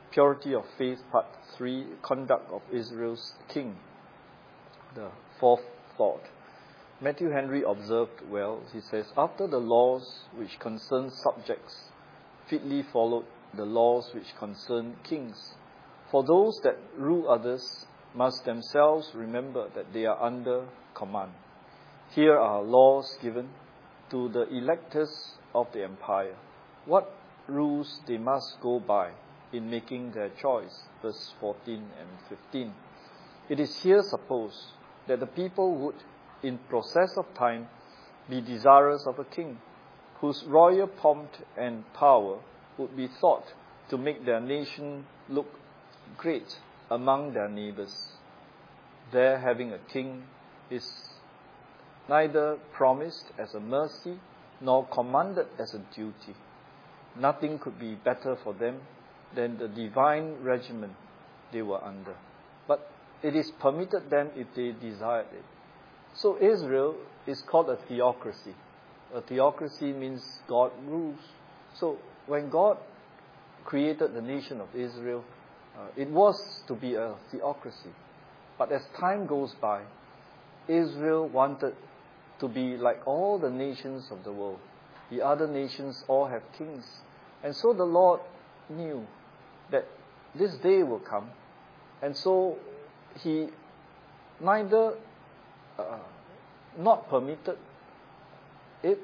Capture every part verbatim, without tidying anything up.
Purity of Faith, Part three, Conduct of Israel's King. The fourth thought. Matthew Henry observed well, he says, after the laws which concern subjects fitly followed the laws which concern kings. For those that rule others must themselves remember that they are under command. Here are laws given to the electors of the empire, what rules they must go by in making their choice. Verse fourteen and fifteen. It is here supposed that the people would, in process of time, be desirous of a king, whose royal pomp and power would be thought to make their nation look great among their neighbors. Their having a king is neither promised as a mercy nor commanded as a duty. Nothing could be better for them than the divine regimen they were under. But it is permitted them if they desired it. So Israel is called a theocracy. A theocracy means God rules. So when God created the nation of Israel, uh, it was to be a theocracy. But as time goes by, Israel wanted to be like all the nations of the world. The other nations all have kings. And so the Lord knew that this day will come. And so He neither uh, not permitted it,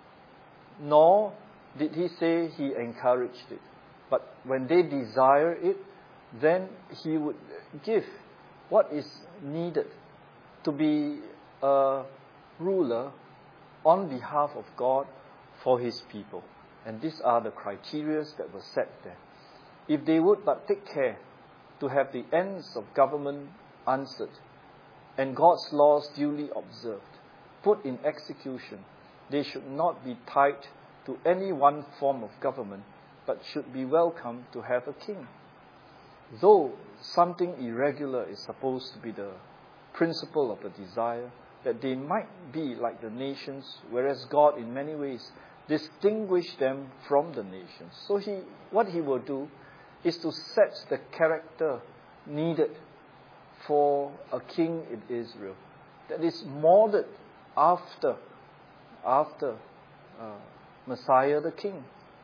nor did He say He encouraged it. But when they desire it, then He would give what is needed to be a ruler on behalf of God for His people. And these are the criteria that were set there. If they would but take care to have the ends of government answered and God's laws duly observed, put in execution, they should not be tied to any one form of government, but should be welcome to have a king. Though something irregular is supposed to be the principle of the desire, that they might be like the nations, whereas God in many ways distinguished them from the nations. So he, what He will do is to set the character needed for a king in Israel that is molded after, after uh, Messiah the King.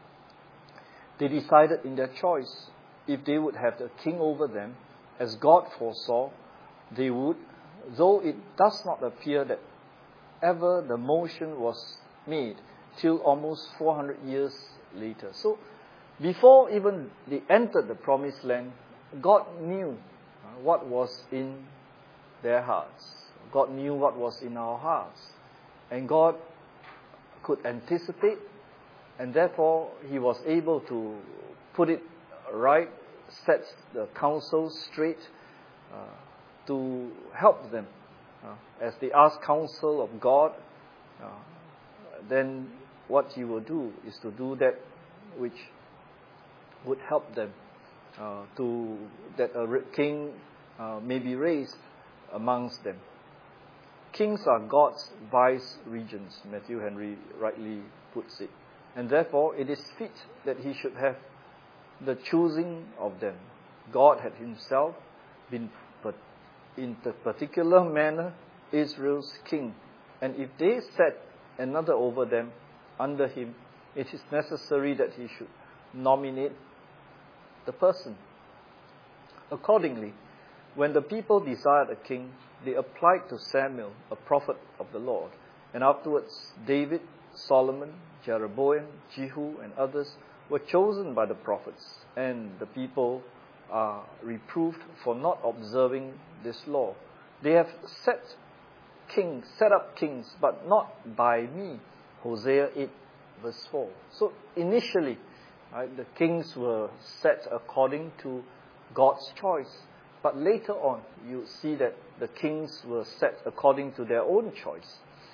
They decided in their choice, if they would have the king over them, as God foresaw, they would, though it does not appear that ever the motion was made till almost four hundred years later. So, before even they entered the promised land, God knew what was in their hearts. God knew what was in our hearts. And God could anticipate, and therefore He was able to put it right, set the counsel straight, uh, to help them. Uh, as they ask counsel of God, uh, then what He will do is to do that which would help them, uh, to that a king uh, may be raised amongst them. Kings are God's vice regents, Matthew Henry rightly puts it. And therefore it is fit that He should have the choosing of them. God had Himself been in the particular manner Israel's king. And if they set another over them, under Him, it is necessary that He should nominate the person. Accordingly, when the people desired a king, they applied to Samuel, a prophet of the Lord. And afterwards, David, Solomon, Jeroboam, Jehu, and others were chosen by the prophets. And the people are reproved for not observing this law. They have set kings, set up kings, but not by me. Hosea eight, verse four. So initially, right, the kings were set according to God's choice. But later on, you see that the kings were set according to their own choice.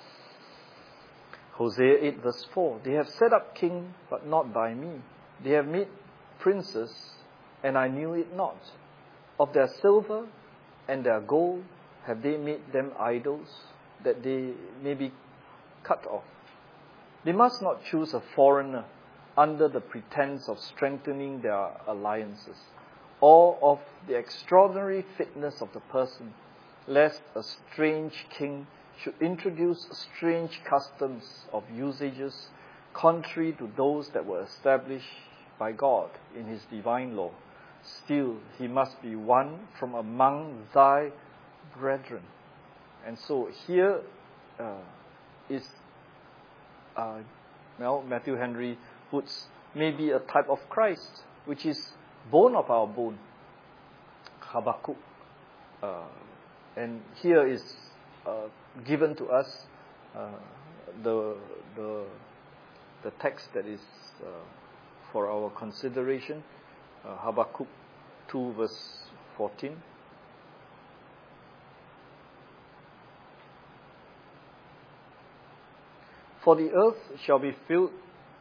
Hosea eight, verse four. They have set up king, but not by me. They have made princes, and I knew it not. Of their silver and their gold have they made them idols, that they may be cut off. They must not choose a foreigner under the pretense of strengthening their alliances. or of the extraordinary fitness of the person, lest a strange king should introduce strange customs of usages contrary to those that were established by God in his divine law. Still, he must be one from among thy brethren. And so here uh, is, uh, well, Matthew Henry puts maybe a type of Christ, which is bone of our bone, Habakkuk. Uh, and here is uh, given to us uh, the, the, the text that is uh, for our consideration, uh, Habakkuk two verse fourteen. For the earth shall be filled,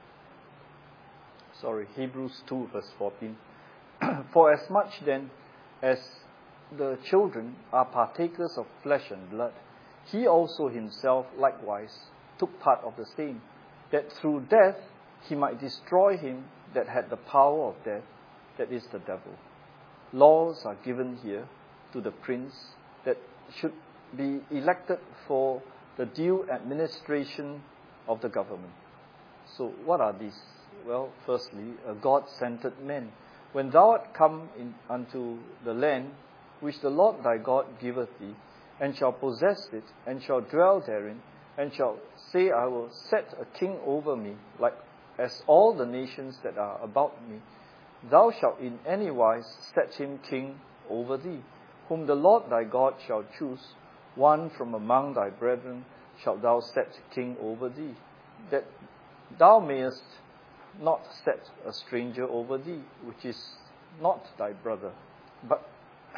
sorry, Hebrews two verse fourteen. For as much then as the children are partakers of flesh and blood, he also himself likewise took part of the same, that through death he might destroy him that had the power of death, that is the devil. Laws are given here to the prince that should be elected for the due administration of the government. So what are these? Well, firstly, a God-centered man. When thou art come in unto the land which the Lord thy God giveth thee, and shall possess it, and shall dwell therein, and shall say, I will set a king over me, like as all the nations that are about me, thou shalt in any wise set him king over thee, whom the Lord thy God shall choose, one from among thy brethren shalt thou set king over thee, that thou mayest not set a stranger over thee, which is not thy brother. But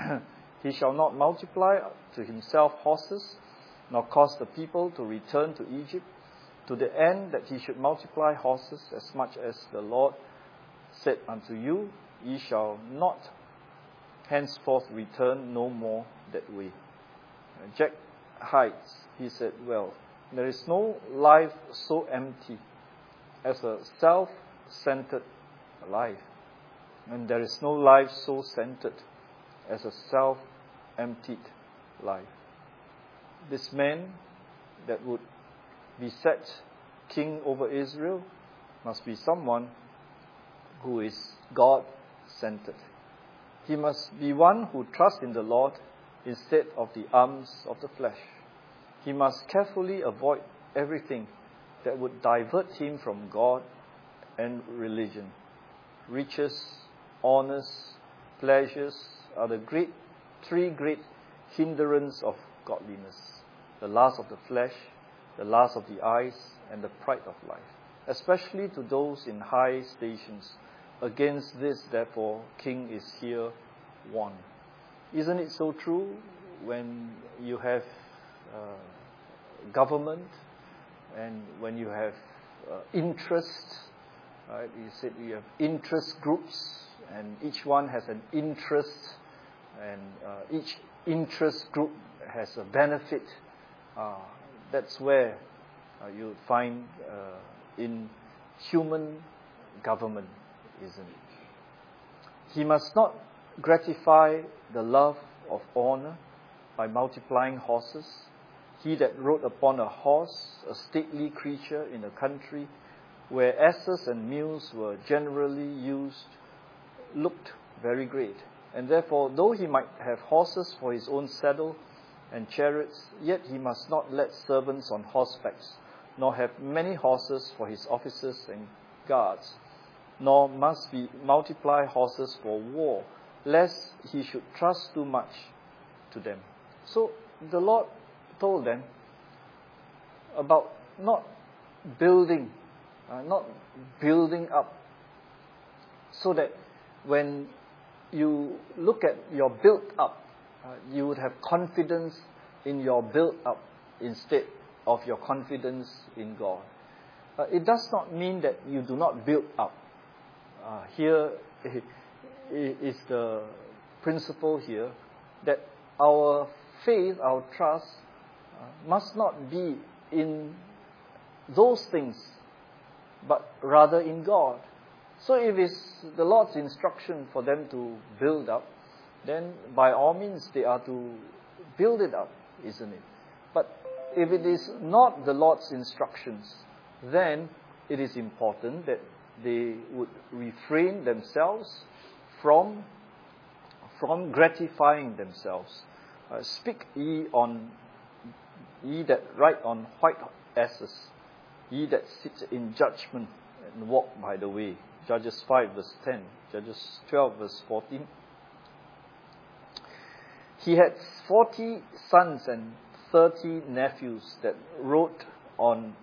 he shall not multiply to himself horses, nor cause the people to return to Egypt, to the end that he should multiply horses as much as the Lord said unto you, ye shall not henceforth return no more that way. Jack Hyde, he said, well, there is no life so empty as a self-centered life, and there is no life so centered as a self-emptied life. This man that would be set king over Israel must be someone who is God-centered. He must be one who trusts in the Lord instead of the arms of the flesh. He must carefully avoid everything that would divert him from God and religion. Riches, honors, pleasures are the great three great hindrance of godliness. The lust of the flesh, the lust of the eyes, and the pride of life, especially to those in high stations. Against this, therefore, king is here one. Isn't it so true when you have uh, government and when you have uh, interest, right? You said you have interest groups and each one has an interest and uh, each interest group has a benefit. Uh, that's where uh, you find uh, in human government, isn't it? He must not gratify the love of honor by multiplying horses. He that rode upon a horse, a stately creature in a country where asses and mules were generally used, looked very great. And therefore, though he might have horses for his own saddle and chariots, yet he must not let servants on horsebacks, nor have many horses for his officers and guards, nor must he multiply horses for war, lest he should trust too much to them. So the Lord told them about not building, uh, not building up, so that when you look at your built up, uh, you would have confidence in your built up instead of your confidence in God. Uh, it does not mean that you do not build up. Uh, here is the principle here that our faith, our trust, uh, must not be in those things, but rather in God. So if it's the Lord's instruction for them to build up, then by all means they are to build it up, isn't it? But if it is not the Lord's instructions, then it is important that they would refrain themselves from, from gratifying themselves. Uh, Speak ye on ye that ride on white asses, ye that sit in judgment and walk by the way. Judges five verse ten, Judges twelve verse fourteen. He had forty sons and thirty nephews that rode on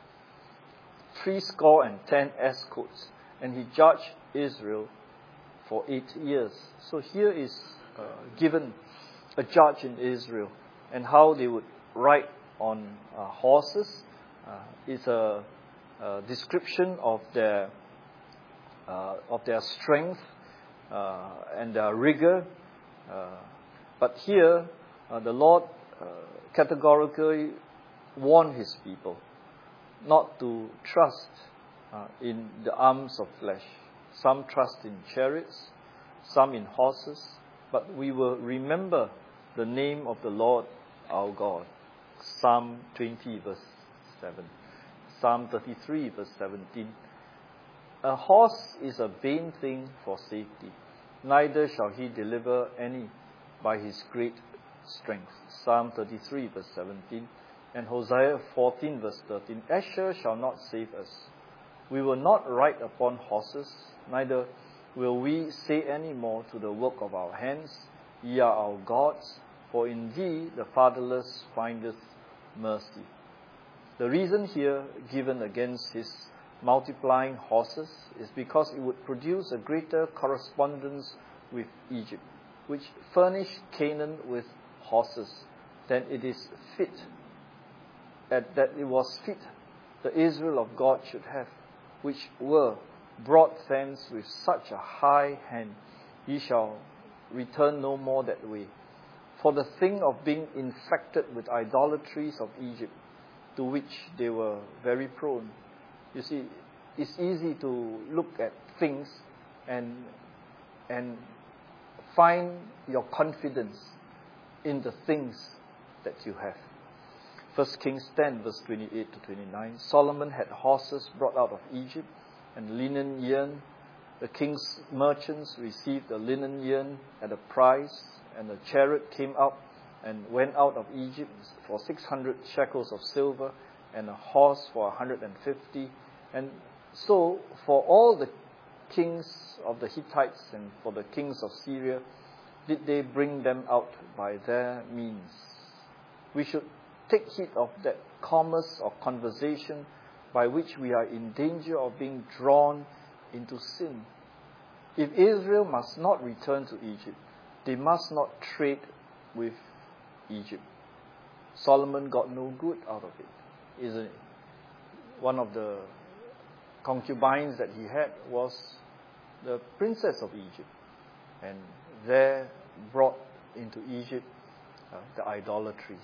threescore and ten escorts, and he judged Israel for eight years. So here is uh, given a judge in Israel, and how they would ride on uh, horses. Uh, is a, a description of their uh, of their strength uh, and their rigor. Uh, but here, uh, the Lord uh, categorically warned His people not to trust uh, in the arms of flesh. Some trust in chariots, some in horses, but we will remember the name of the Lord our God. Psalm twenty verse seven. Psalm thirty-three verse seventeen. A horse is a vain thing for safety, neither shall he deliver any by his great strength. Psalm thirty-three verse seventeen. And Hosea fourteen verse thirteen. Asher shall not save us. We will not ride upon horses, neither will we say any more to the work of our hands, Ye are our gods, for in thee the fatherless findeth mercy. The reason here given against his multiplying horses is because it would produce a greater correspondence with Egypt, which furnished Canaan with horses, than it is fit, that it was fit the Israel of God should have, which were brought thence with such a high hand. Ye shall return no more that way. For the thing of being infected with idolatries of Egypt, to which they were very prone. You see, it's easy to look at things and and find your confidence in the things that you have. First Kings ten verse twenty-eight to twenty-nine. Solomon had horses brought out of Egypt and linen yarn. The king's merchants received the linen yarn at a price, and the chariot came up and went out of Egypt for six hundred shekels of silver, and a horse for one hundred fifty. And so for all the kings of the Hittites and for the kings of Syria, did they bring them out by their means. We should take heed of that commerce or conversation by which we are in danger of being drawn into sin. If Israel must not return to Egypt, they must not trade with Egypt. Solomon got no good out of it, isn't it? One of the concubines that he had was the princess of Egypt, and there brought into Egypt uh, the idolatries.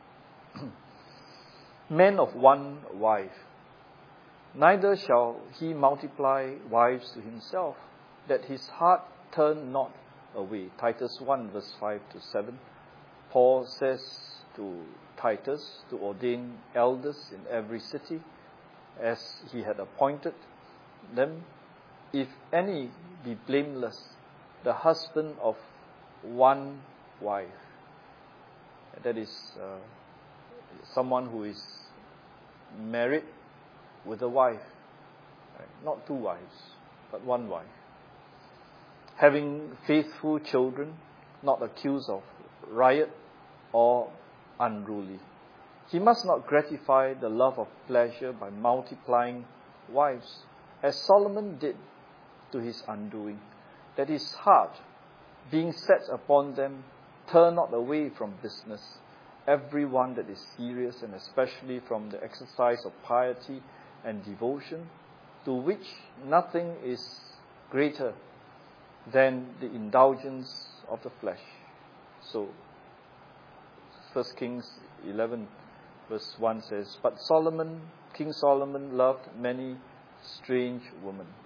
Men of one wife. Neither shall he multiply wives to himself, that his heart turn not away. Titus one verse five to seven. Paul says to Titus to ordain elders in every city, as he had appointed them. If any be blameless, the husband of one wife. That is uh, someone who is married with a wife. Right? Not two wives, but one wife. Having faithful children, not accused of riot or unruly. He must not gratify the love of pleasure by multiplying wives, as Solomon did to his undoing, that his heart, being set upon them, turn not away from business, every one that is serious, and especially from the exercise of piety and devotion, to which nothing is greater than the indulgence of the flesh. So, First Kings eleven verse one says, But Solomon, King Solomon, loved many strange women.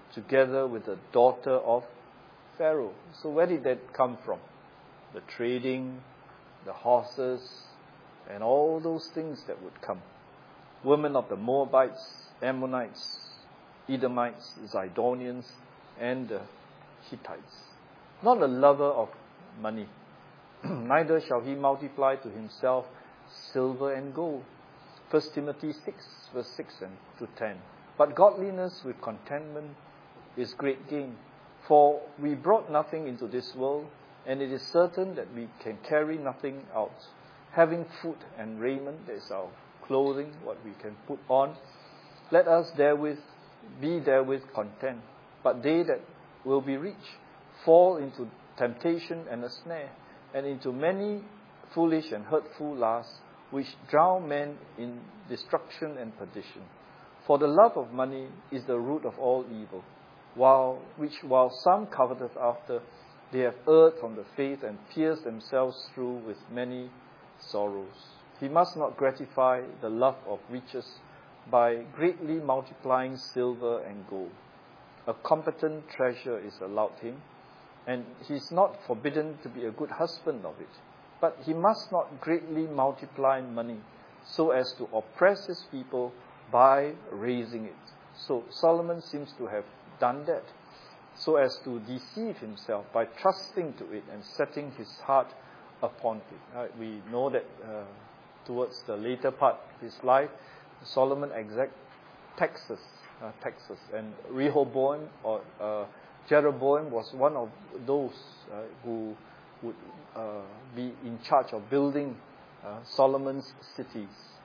together with the daughter of Pharaoh. So where did that come from? The trading, the horses, and all those things that would come. Women of the Moabites, Ammonites, Edomites, Zidonians, and the Hittites. Not a lover of money. Neither shall he multiply to himself silver and gold. First Timothy six, verse six and to ten. But godliness with contentment is great gain. For we brought nothing into this world, and it is certain that we can carry nothing out. Having food and raiment, that is our clothing, what we can put on, let us therewith be therewith content. But they that will be rich fall into temptation and a snare, and into many foolish and hurtful lusts, which drown men in destruction and perdition. For the love of money is the root of all evil, while which while some coveteth after, they have erred from the faith and pierced themselves through with many sorrows. He must not gratify the love of riches by greatly multiplying silver and gold. A competent treasure is allowed him, and he is not forbidden to be a good husband of it. But he must not greatly multiply money so as to oppress his people by raising it. So Solomon seems to have done that, so as to deceive himself by trusting to it and setting his heart upon it. Uh, we know that uh, towards the later part of his life, Solomon exact taxes, uh, taxes, and Rehoboam or uh, Jeroboam was one of those uh, who would uh, be in charge of building uh, Solomon's cities.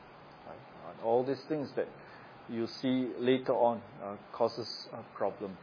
Uh, and all these things that you see later on uh, causes a problem.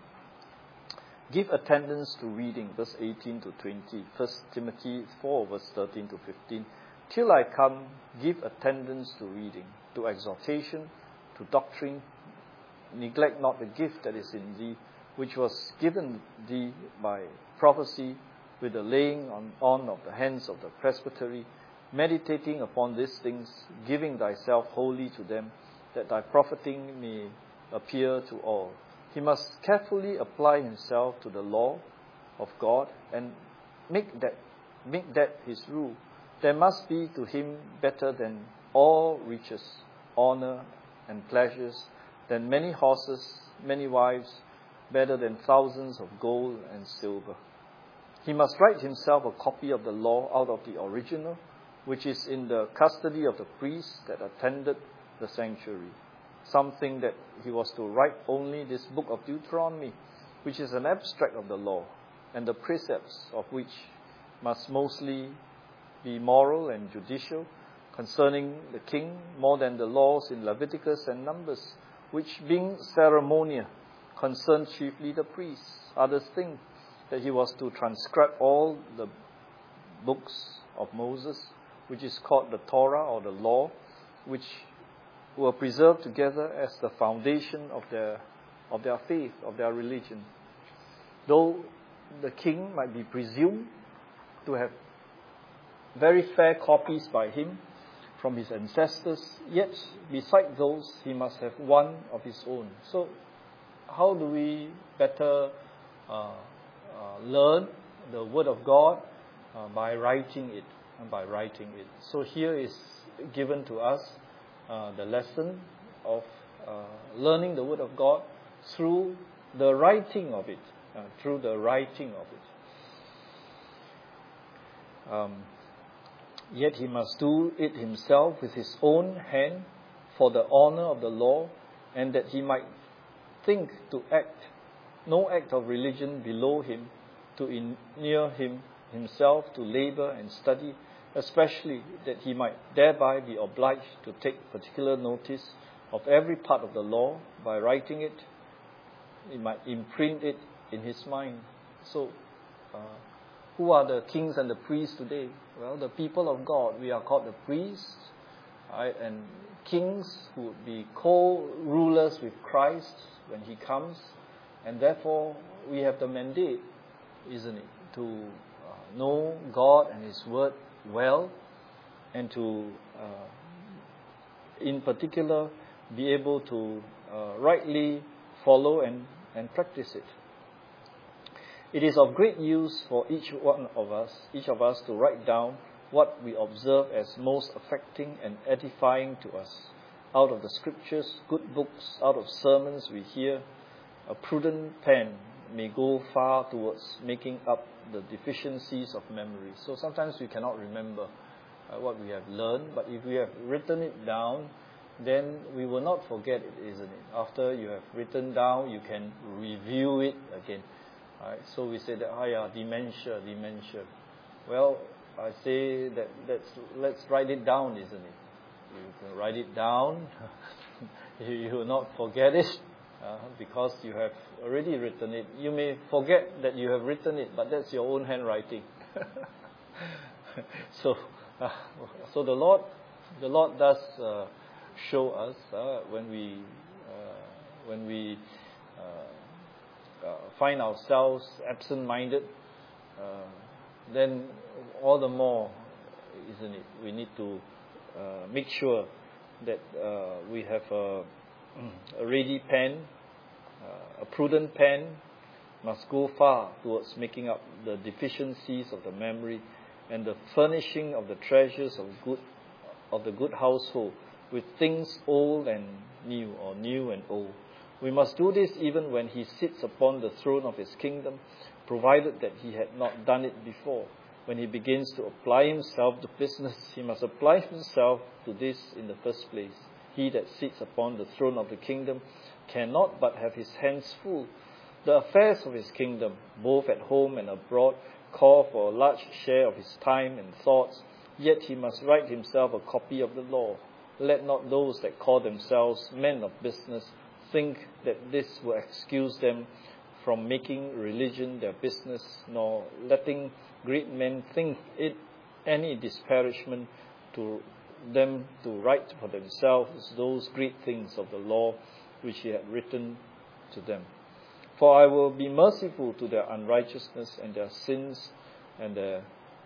Give attendance to reading, verse eighteen to twenty. First Timothy four, verse thirteen to fifteen. Till I come, give attendance to reading, to exhortation, to doctrine. Neglect not the gift that is in thee, which was given thee by prophecy, with the laying on, on of the hands of the presbytery, meditating upon these things, giving thyself wholly to them, that thy profiting may appear to all. He must carefully apply himself to the law of God and make that, make that his rule. There must be to him better than all riches, honor and pleasures, than many horses, many wives, better than thousands of gold and silver. He must write himself a copy of the law out of the original, which is in the custody of the priests that attended the sanctuary. Something that he was to write only this book of Deuteronomy, which is an abstract of the law, and the precepts of which must mostly be moral and judicial, concerning the king, more than the laws in Leviticus and Numbers, which being ceremonial, concern chiefly the priests. Others think that he was to transcribe all the books of Moses, which is called the Torah or the law, which were preserved together as the foundation of their of their faith, of their religion. Though the king might be presumed to have very fair copies by him from his ancestors, yet beside those he must have one of his own. So how do we better uh, uh, learn the Word of God? Uh, by writing it, by writing it. So here is given to us uh, the lesson of uh, learning the Word of God through the writing of it, uh, through the writing of it. Um, Yet he must do it himself with his own hand for the honor of the law, and that he might think to act, no act of religion below him, to inure him himself to labor and study, especially that he might thereby be obliged to take particular notice of every part of the law. By writing it, he might imprint it in his mind. So, uh, who are the kings and the priests today? Well, the people of God. We are called the priests, right? And kings who would be co-rulers with Christ when he comes. And therefore, we have the mandate, isn't it, to uh, know God and his word well, and to, uh, in particular, be able to uh, rightly follow and and practice it. It is of great use for each one of us, each of us to write down what we observe as most affecting and edifying to us. Out of the scriptures, good books, out of sermons we hear, a prudent pen may go far towards making up the deficiencies of memory. So sometimes we cannot remember uh, what we have learned, but if we have written it down, then we will not forget it, isn't it? After you have written down, you can review it again. Right? So we say that, oh yeah, dementia, dementia. Well, I say that let's, let's write it down, isn't it? You can write it down. You will not forget it uh, because you have already written it. You may forget that you have written it, but that's your own handwriting. so, uh, so the Lord, the Lord does uh, show us uh, when we uh, when we uh, uh, find ourselves absent-minded. Uh, then all the more, isn't it? We need to uh, make sure that uh, we have a, a ready pen, uh, a prudent pen, must go far towards making up the deficiencies of the memory and the furnishing of the treasures of good of the good household with things old and new, or new and old. We must do this even when he sits upon the throne of his kingdom, provided that he had not done it before. When he begins to apply himself to business, he must apply himself to this in the first place. He that sits upon the throne of the kingdom cannot but have his hands full. The affairs of his kingdom, both at home and abroad, call for a large share of his time and thoughts, yet he must write himself a copy of the law. Let not those that call themselves men of business think that this will excuse them from making religion their business, nor letting great men think it any disparagement to them to write for themselves those great things of the law which he had written to them. For I will be merciful to their unrighteousness, and their sins and their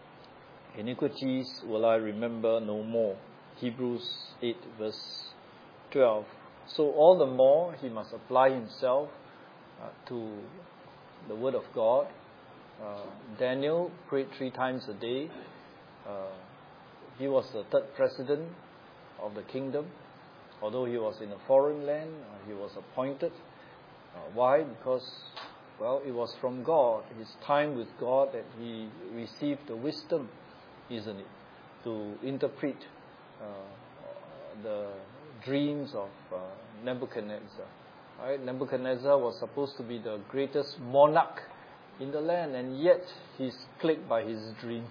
iniquities will I remember no more. Hebrews eight verse twelve. So all the more he must apply himself uh, to the Word of God. Uh, Daniel prayed three times a day. Uh, he was the third president of the kingdom. Although he was in a foreign land, uh, he was appointed. Uh, why? Because, well, it was from God. His time with God that he received the wisdom, isn't it, to interpret uh, the dreams of uh, Nebuchadnezzar. Right? Nebuchadnezzar was supposed to be the greatest monarch in the land, and yet he's plagued by his dream.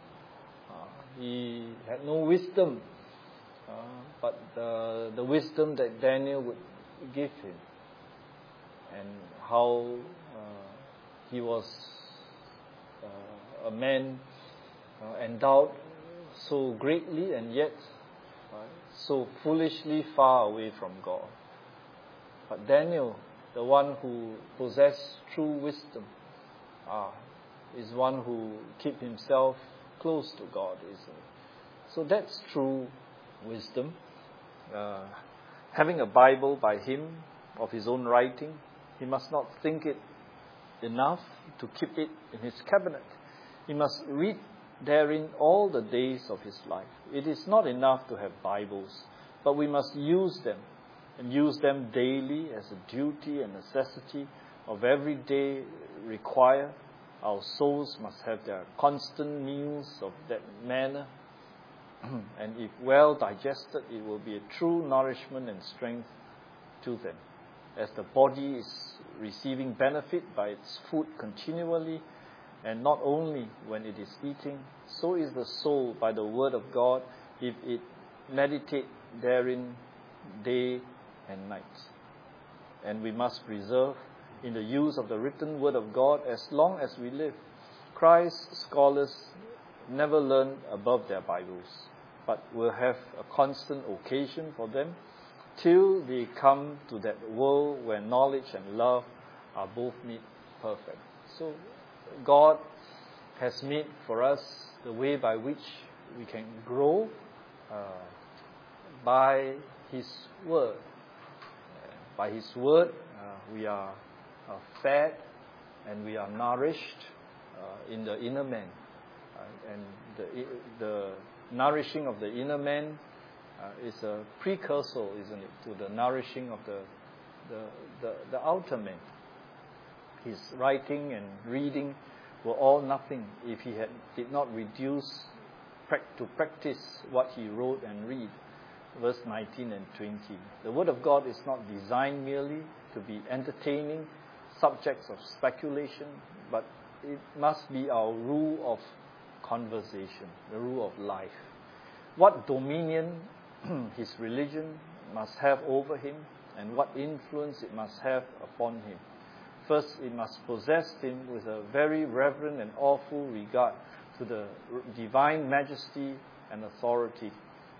Uh, he had no wisdom, uh, but the, the wisdom that Daniel would give him, and how uh, he was uh, a man uh, endowed so greatly and yet uh, so foolishly far away from God. But Daniel, the one who possessed true wisdom, uh, is one who kept himself close to God, isn't it? So that's true wisdom. Uh, having a Bible by him, of his own writing, he must not think it enough to keep it in his cabinet. He must read therein all the days of his life. It is not enough to have Bibles, but we must use them, and use them daily as a duty and necessity of every day require. Our souls must have their constant meals of that manner, and if well digested, it will be a true nourishment and strength to them. As the body is receiving benefit by its food continually, and not only when it is eating, so is the soul by the word of God, if it meditate therein day and night. And we must preserve in the use of the written word of God as long as we live. Christ's scholars never learn above their Bibles, but will have a constant occasion for them till they come to that world where knowledge and love are both made perfect. So God has made for us the way by which we can grow uh, by His Word. By His Word, uh, we are are fed and we are nourished uh, in the inner man. Uh, and the, the nourishing of the inner man uh, is a precursor, isn't it, to the nourishing of the, the, the, the outer man. His writing and reading were all nothing if he had, did not reduce to practice what he wrote and read. Verse nineteen and twenty. The Word of God is not designed merely to be entertaining subjects of speculation, but it must be our rule of conversation, the rule of life. What dominion his religion must have over him, and what influence it must have upon him. First, it must possess him with a very reverent and awful regard to the divine majesty and authority.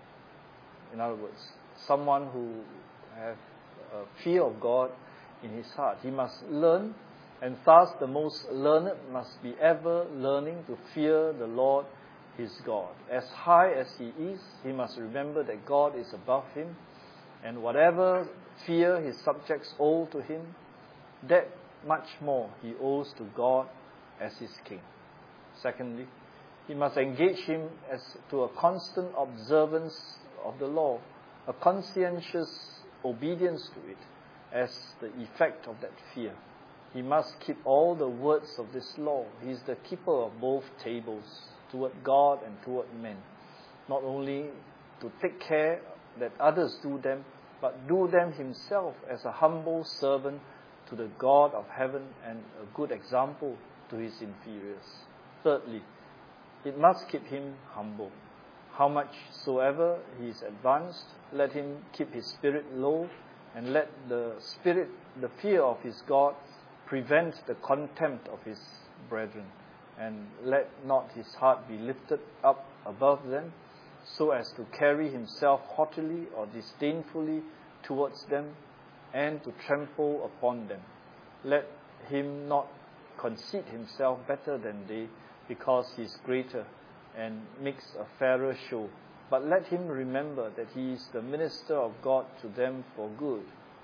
In other words, someone who has a fear of God in his heart. He must learn, and thus the most learned must be ever learning to fear the Lord his God. As high as he is, he must remember that God is above him, and whatever fear his subjects owe to him, that much more he owes to God as his king. Secondly, he must engage him as to a constant observance of the law, a conscientious obedience to it as the effect of that fear. He must keep all the words of this law. He is the keeper of both tables, toward God and toward men. Not only to take care that others do them, but do them himself as a humble servant to the God of heaven and a good example to his inferiors. Thirdly, it must keep him humble. How much soever he is advanced, let him keep his spirit low, and let the spirit, the fear of his God, prevent the contempt of his brethren, and let not his heart be lifted up above them, so as to carry himself haughtily or disdainfully towards them, and to trample upon them. Let him not conceit himself better than they, because he is greater and makes a fairer show. But let him remember that he is the minister of God to them for good,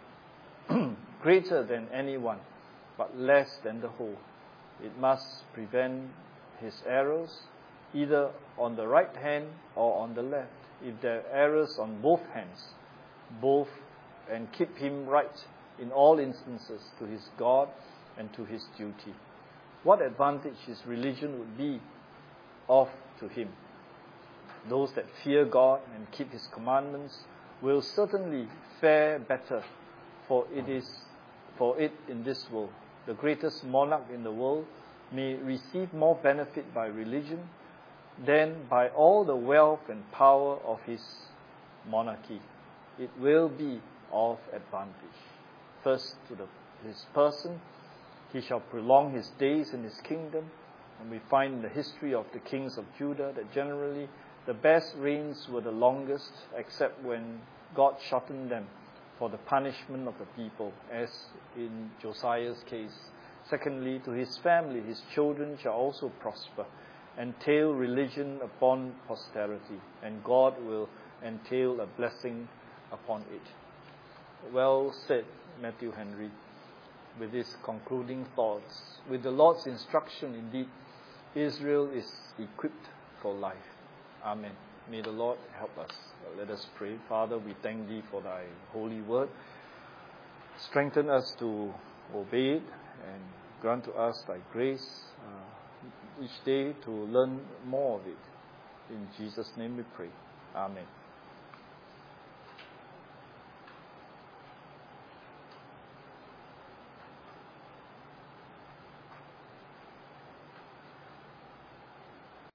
greater than anyone, but less than the whole. It must prevent his arrows, either on the right hand or on the left. If there are arrows on both hands, both, and keep him right in all instances to his God and to his duty. What advantage his religion would be of to him? Those that fear God and keep his commandments will certainly fare better, for it is for it in this world. The greatest monarch in the world may receive more benefit by religion than by all the wealth and power of his monarchy. It will be of advantage. First, to the, his person, he shall prolong his days in his kingdom. And we find in the history of the kings of Judah that generally the best reigns were the longest, except when God shortened them for the punishment of the people, as in Josiah's case. Secondly, to his family, his children shall also prosper, entail religion upon posterity, and God will entail a blessing upon it. Well said, Matthew Henry, with his concluding thoughts. With the Lord's instruction, indeed, Israel is equipped for life. Amen. May the Lord help us. Let us pray. Father, we thank Thee for Thy holy word. Strengthen us to obey it, and grant to us Thy grace uh, each day to learn more of it. In Jesus' name we pray. Amen.